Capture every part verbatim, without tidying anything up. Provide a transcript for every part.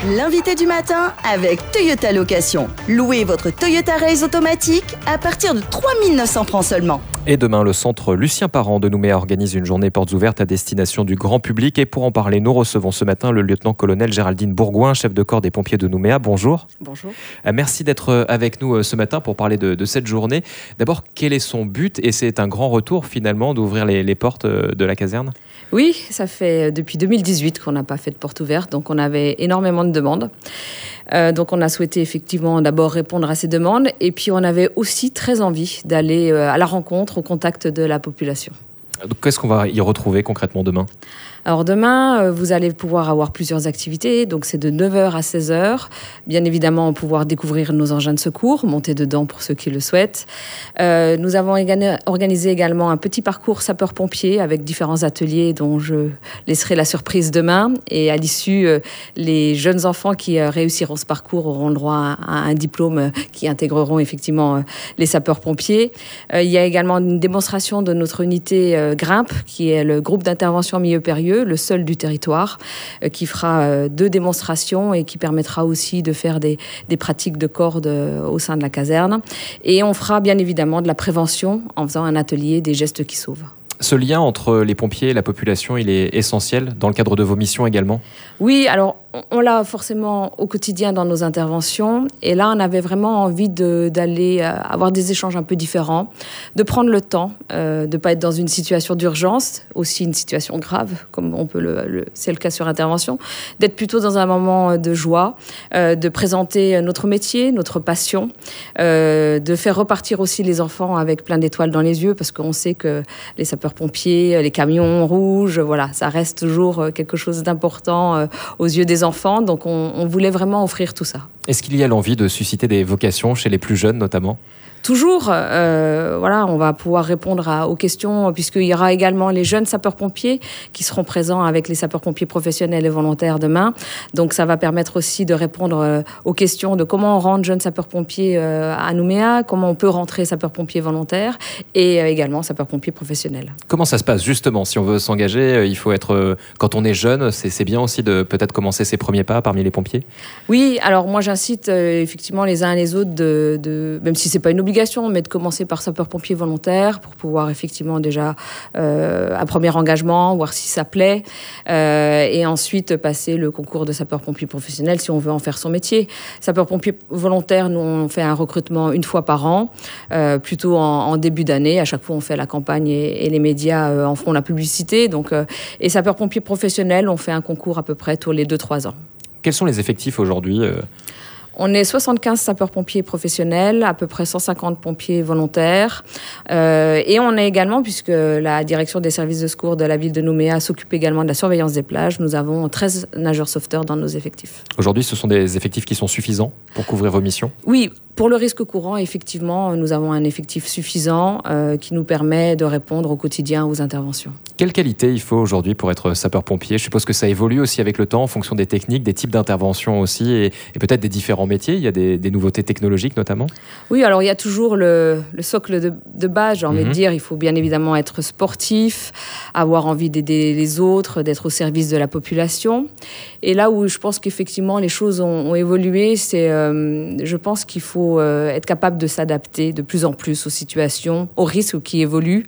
L'invité du matin avec Toyota Location. Louez votre Toyota Race automatique à partir de trois mille neuf cents francs seulement. Et demain, le centre Lucien Parent de Nouméa organise une journée portes ouvertes à destination du grand public. Et pour en parler, nous recevons ce matin le lieutenant-colonel Géraldine Bourgoin, chef de corps des pompiers de Nouméa. Bonjour. Bonjour. Merci d'être avec nous ce matin pour parler de, de cette journée. D'abord, quel est son but? Et c'est un grand retour finalement d'ouvrir les, les portes de la caserne? Oui, ça fait depuis deux mille dix-huit qu'on n'a pas fait de porte ouverte, donc on avait énormément de demandes. Euh, donc on a souhaité effectivement d'abord répondre à ces demandes et puis on avait aussi très envie d'aller euh, à la rencontre, au contact de la population. Donc, qu'est-ce qu'on va y retrouver concrètement demain? Alors demain, vous allez pouvoir avoir plusieurs activités, donc c'est de neuf heures à seize heures. Bien évidemment, pouvoir découvrir nos engins de secours, monter dedans pour ceux qui le souhaitent. Euh, nous avons organisé également un petit parcours sapeurs-pompiers avec différents ateliers dont je laisserai la surprise demain. Et à l'issue, les jeunes enfants qui réussiront ce parcours auront le droit à un diplôme qui intégreront effectivement les sapeurs-pompiers. Euh, il y a également une démonstration de notre unité Grimpe, qui est le groupe d'intervention en milieu périlleux, le seul du territoire, euh, qui fera euh, deux démonstrations et qui permettra aussi de faire des, des pratiques de corde euh, au sein de la caserne. Et on fera bien évidemment de la prévention en faisant un atelier des gestes qui sauvent. Ce lien entre les pompiers et la population, il est essentiel dans le cadre de vos missions également? Oui, alors on l'a forcément au quotidien dans nos interventions. Et là, on avait vraiment envie de, d'aller euh, avoir des échanges un peu différents, de prendre le temps, euh, de ne pas être dans une situation d'urgence, aussi une situation grave, comme on peut le, le, c'est le cas sur intervention, d'être plutôt dans un moment de joie, euh, de présenter notre métier, notre passion, euh, de faire repartir aussi les enfants avec plein d'étoiles dans les yeux, parce qu'on sait que les sapeurs-pompiers, les camions rouges, voilà, ça reste toujours quelque chose d'important euh, aux yeux des enfants, donc on, on voulait vraiment offrir tout ça. Est-ce qu'il y a l'envie de susciter des vocations chez les plus jeunes notamment? Toujours, euh, voilà, on va pouvoir répondre à, aux questions, puisqu'il y aura également les jeunes sapeurs-pompiers qui seront présents avec les sapeurs-pompiers professionnels et volontaires demain. Donc ça va permettre aussi de répondre euh, aux questions de comment on rentre jeune sapeurs-pompiers euh, à Nouméa, comment on peut rentrer sapeurs-pompiers volontaires et euh, également sapeurs-pompiers professionnels. Comment ça se passe justement? Si on veut s'engager, il faut être, euh, quand on est jeune, c'est, c'est bien aussi de peut-être commencer ses premiers pas parmi les pompiers? Oui, alors moi j'incite euh, effectivement les uns et les autres, de, de, même si c'est pas une obligation, mais de commencer par sapeur-pompier volontaire pour pouvoir effectivement déjà euh, un premier engagement, voir si ça plaît, euh, et ensuite passer le concours de sapeur-pompier professionnel si on veut en faire son métier. Sapeur-pompier volontaire, nous on fait un recrutement une fois par an, euh, plutôt en, en début d'année. À chaque fois on fait la campagne et, et les médias euh, en feront la publicité. Donc, euh, et sapeur-pompier professionnel, on fait un concours à peu près tous les deux trois ans. Quels sont les effectifs aujourd'hui? euh On est soixante-quinze sapeurs-pompiers professionnels, à peu près cent cinquante pompiers volontaires. Euh, et on est également, puisque la direction des services de secours de la ville de Nouméa s'occupe également de la surveillance des plages, nous avons treize nageurs sauveteurs dans nos effectifs. Aujourd'hui, ce sont des effectifs qui sont suffisants pour couvrir vos missions? Oui. Pour le risque courant, effectivement, nous avons un effectif suffisant euh, qui nous permet de répondre au quotidien aux interventions. Quelle qualité il faut aujourd'hui pour être sapeur-pompier? Je suppose que ça évolue aussi avec le temps en fonction des techniques, des types d'interventions aussi et, et peut-être des différents métiers. Il y a des, des nouveautés technologiques notamment? Oui, alors il y a toujours le, le socle de, de base, j'ai envie mmh. de dire. Il faut bien évidemment être sportif, avoir envie d'aider les autres, d'être au service de la population. Et là où je pense qu'effectivement les choses ont, ont évolué, c'est euh, je pense qu'il faut être capable de s'adapter de plus en plus aux situations, aux risques qui évoluent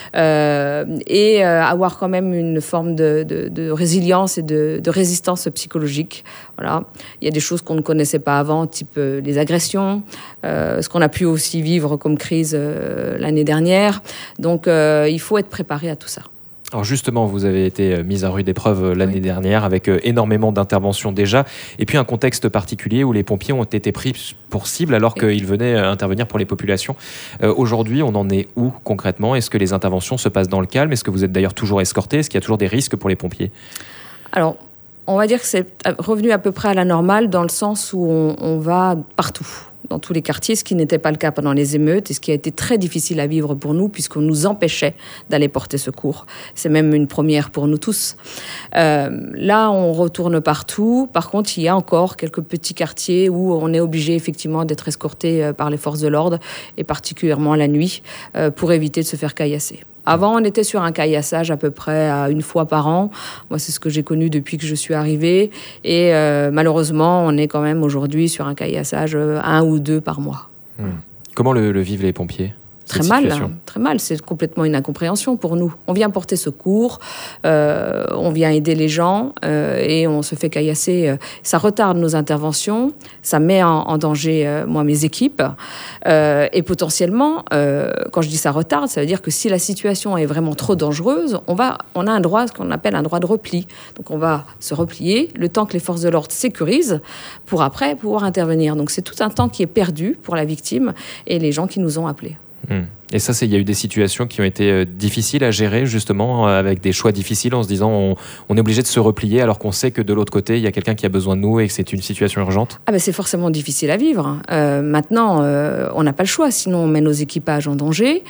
euh, et euh, avoir quand même une forme de, de, de résilience et de, de résistance psychologique. Voilà. Il y a des choses qu'on ne connaissait pas avant, type euh, les agressions, euh, ce qu'on a pu aussi vivre comme crise euh, l'année dernière. Donc euh, il faut être préparé à tout ça. Alors justement, vous avez été mise à rude épreuve l'année oui. dernière avec énormément d'interventions déjà, et puis un contexte particulier où les pompiers ont été pris pour cible alors oui. qu'ils venaient intervenir pour les populations. Euh, aujourd'hui, on en est où concrètement? Est-ce que les interventions se passent dans le calme? Est-ce que vous êtes d'ailleurs toujours escorté? Est-ce qu'il y a toujours des risques pour les pompiers? Alors, on va dire que c'est revenu à peu près à la normale dans le sens où on, on va partout. Dans tous les quartiers, ce qui n'était pas le cas pendant les émeutes et ce qui a été très difficile à vivre pour nous puisqu'on nous empêchait d'aller porter secours. C'est même une première pour nous tous. Euh, là, on retourne partout. Par contre, il y a encore quelques petits quartiers où on est obligé effectivement d'être escorté par les forces de l'ordre et particulièrement la nuit euh, pour éviter de se faire caillasser. Avant, on était sur un caillassage à peu près à une fois par an. Moi, c'est ce que j'ai connu depuis que je suis arrivée. Et euh, malheureusement, on est quand même aujourd'hui sur un caillassage un ou deux par mois. Mmh. Comment le, le vivent les pompiers ? Très mal, hein, très mal. C'est complètement une incompréhension pour nous. On vient porter secours, euh, on vient aider les gens euh, et on se fait caillasser. Ça retarde nos interventions, ça met en, en danger, euh, moi, mes équipes. Euh, et potentiellement, euh, quand je dis ça retarde, ça veut dire que si la situation est vraiment trop dangereuse, on, va, on a un droit, ce qu'on appelle un droit de repli. Donc on va se replier le temps que les forces de l'ordre sécurisent pour après pouvoir intervenir. Donc c'est tout un temps qui est perdu pour la victime et les gens qui nous ont appelés. Mmh. Et ça, il y a eu des situations qui ont été euh, difficiles à gérer, justement, euh, avec des choix difficiles, en se disant on, on est obligé de se replier alors qu'on sait que de l'autre côté, il y a quelqu'un qui a besoin de nous et que c'est une situation urgente. Ah ben c'est forcément difficile à vivre. Euh, maintenant, euh, on n'a pas le choix, sinon on met nos équipages en danger.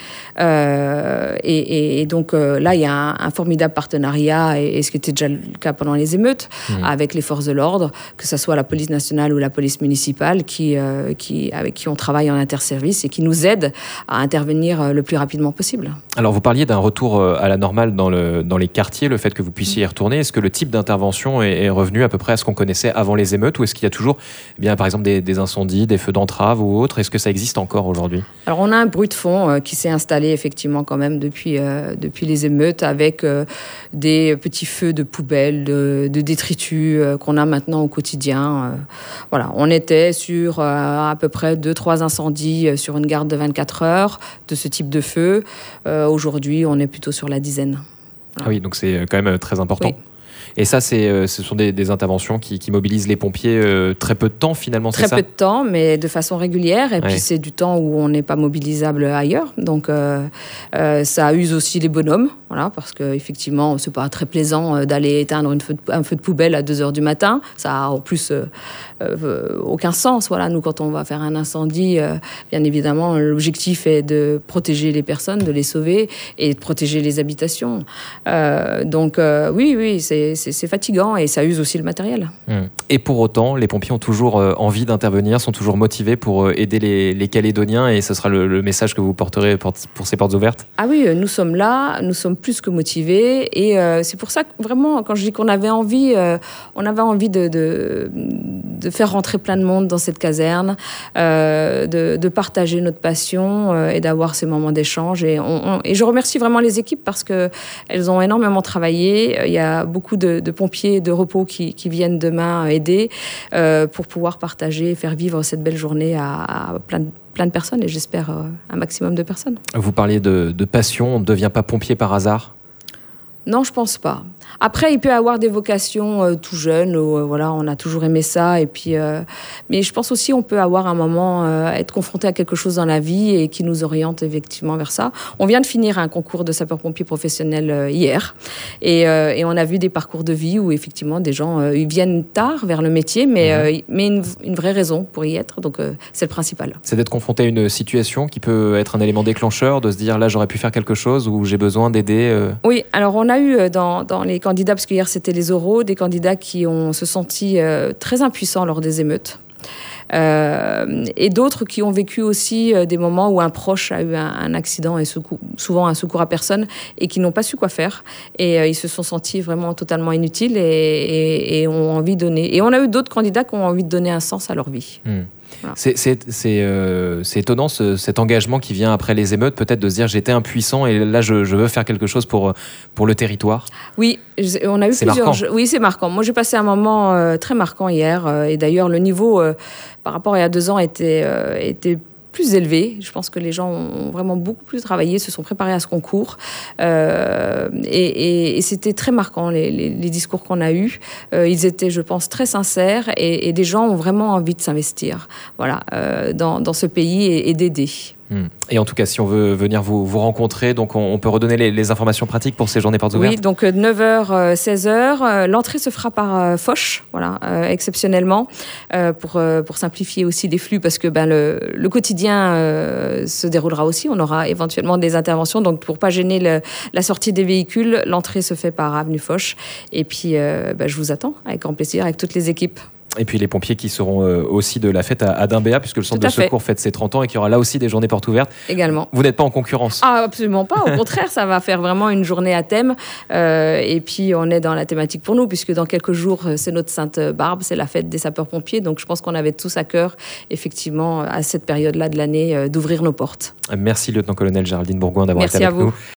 Euh, et, et, et donc euh, là, il y a un, un formidable partenariat, et, et ce qui était déjà le cas pendant les émeutes, mmh. avec les forces de l'ordre, que ce soit la police nationale ou la police municipale, qui, euh, qui, avec qui on travaille en interservice et qui nous aident à intervenir le plus rapidement possible. Alors, vous parliez d'un retour à la normale dans, le, dans les quartiers, le fait que vous puissiez y retourner. Est-ce que le type d'intervention est, est revenu à peu près à ce qu'on connaissait avant les émeutes, ou est-ce qu'il y a toujours, eh bien, par exemple, des, des incendies, des feux d'entrave ou autres? Est-ce que ça existe encore aujourd'hui? Alors, on a un bruit de fond euh, qui s'est installé effectivement quand même depuis, euh, depuis les émeutes, avec euh, des petits feux de poubelles, de, de détritus euh, qu'on a maintenant au quotidien. Euh, voilà, on était sur euh, à peu près deux trois incendies euh, sur une garde de vingt-quatre heures de ce type de feu. Euh, aujourd'hui, on est plutôt sur la dizaine. Voilà. Ah oui, donc c'est quand même très important. Oui. Et ça, c'est, ce sont des, des interventions qui, qui mobilisent les pompiers euh, très peu de temps, finalement, c'est ça? Très peu de temps, mais de façon régulière. Et ouais. Puis, c'est du temps où on n'est pas mobilisable ailleurs. Donc, euh, euh, ça use aussi les bonhommes, voilà, parce qu'effectivement, c'est pas très plaisant d'aller éteindre une feu de, un feu de poubelle à deux heures du matin. Ça a en plus euh, euh, aucun sens. Voilà. Nous, quand on va faire un incendie, euh, bien évidemment, l'objectif est de protéger les personnes, de les sauver et de protéger les habitations. Euh, donc, euh, oui, oui, c'est c'est fatigant et ça use aussi le matériel. Et pour autant, les pompiers ont toujours envie d'intervenir, sont toujours motivés pour aider les, les Calédoniens, et ce sera le, le message que vous porterez pour, pour ces portes ouvertes? Ah oui, nous sommes là, nous sommes plus que motivés, et euh, c'est pour ça que vraiment, quand je dis qu'on avait envie, euh, on avait envie de, de, de faire rentrer plein de monde dans cette caserne, euh, de, de partager notre passion euh, et d'avoir ces moments d'échange. Et, on, on, et je remercie vraiment les équipes parce qu'elles ont énormément travaillé. Il y a beaucoup de, de pompiers de repos qui, qui viennent demain aider euh, pour pouvoir partager et faire vivre cette belle journée à, à plein de plein de personnes, et j'espère euh, un maximum de personnes. Vous parliez de, de passion, on ne devient pas pompier par hasard? Non, je pense pas. Après, il peut y avoir des vocations euh, tout jeunes, où euh, voilà, on a toujours aimé ça. Et puis, euh, mais je pense aussi on peut avoir un moment, euh, être confronté à quelque chose dans la vie et qui nous oriente effectivement vers ça. On vient de finir un concours de sapeurs-pompiers professionnels euh, hier. Et, euh, et on a vu des parcours de vie où effectivement des gens euh, ils viennent tard vers le métier, mais, mmh. euh, mais une, une vraie raison pour y être. Donc, euh, c'est le principal. C'est d'être confronté à une situation qui peut être un élément déclencheur, de se dire là, j'aurais pu faire quelque chose ou j'ai besoin d'aider. Euh... Oui, alors on a eu dans, dans les candidats, parce qu'hier c'était les oraux, des candidats qui ont se senti euh, très impuissants lors des émeutes. Euh, et d'autres qui ont vécu aussi euh, des moments où un proche a eu un, un accident et secours, souvent un secours à personne, et qui n'ont pas su quoi faire. Et euh, ils se sont sentis vraiment totalement inutiles et, et, et ont envie de donner. Et on a eu d'autres candidats qui ont envie de donner un sens à leur vie. Mmh. Voilà. C'est, c'est, c'est, euh, c'est étonnant ce, cet engagement qui vient après les émeutes, peut-être de se dire j'étais impuissant et là je, je veux faire quelque chose pour, pour le territoire. Oui, on a eu c'est plusieurs. Marquant. Oui, c'est marquant. Moi j'ai passé un moment euh, très marquant hier euh, et d'ailleurs le niveau euh, par rapport à il y a deux ans était, euh, était plus élevé. Je pense que les gens ont vraiment beaucoup plus travaillé, se sont préparés à ce concours. Euh, et, et, et c'était très marquant, les, les, les discours qu'on a eus. Euh, ils étaient, je pense, très sincères et, et des gens ont vraiment envie de s'investir voilà, euh, dans, dans ce pays et, et d'aider. Et en tout cas, si on veut venir vous, vous rencontrer, donc on, on peut redonner les, les informations pratiques pour ces journées portes ouvertes? Oui, donc neuf heures, seize heures. L'entrée se fera par euh, Foch, voilà, euh, exceptionnellement, euh, pour, euh, pour simplifier aussi les flux, parce que ben, le, le quotidien euh, se déroulera aussi. On aura éventuellement des interventions. Donc, pour ne pas gêner le, la sortie des véhicules, l'entrée se fait par Avenue Foch. Et puis, euh, ben, je vous attends avec grand plaisir, avec toutes les équipes. Et puis les pompiers qui seront euh, aussi de la fête à, à Dimbéa, puisque le centre de secours fête ses trente ans et qu'il y aura là aussi des journées portes ouvertes. Également. Vous n'êtes pas en concurrence? Ah, absolument pas. Au contraire, ça va faire vraiment une journée à thème. Euh, et puis, on est dans la thématique pour nous, puisque dans quelques jours, c'est notre Sainte Barbe, c'est la fête des sapeurs-pompiers. Donc, je pense qu'on avait tous à cœur, effectivement, à cette période-là de l'année, euh, d'ouvrir nos portes. Merci, lieutenant-colonel Géraldine Bourgoin, d'avoir été avec nous.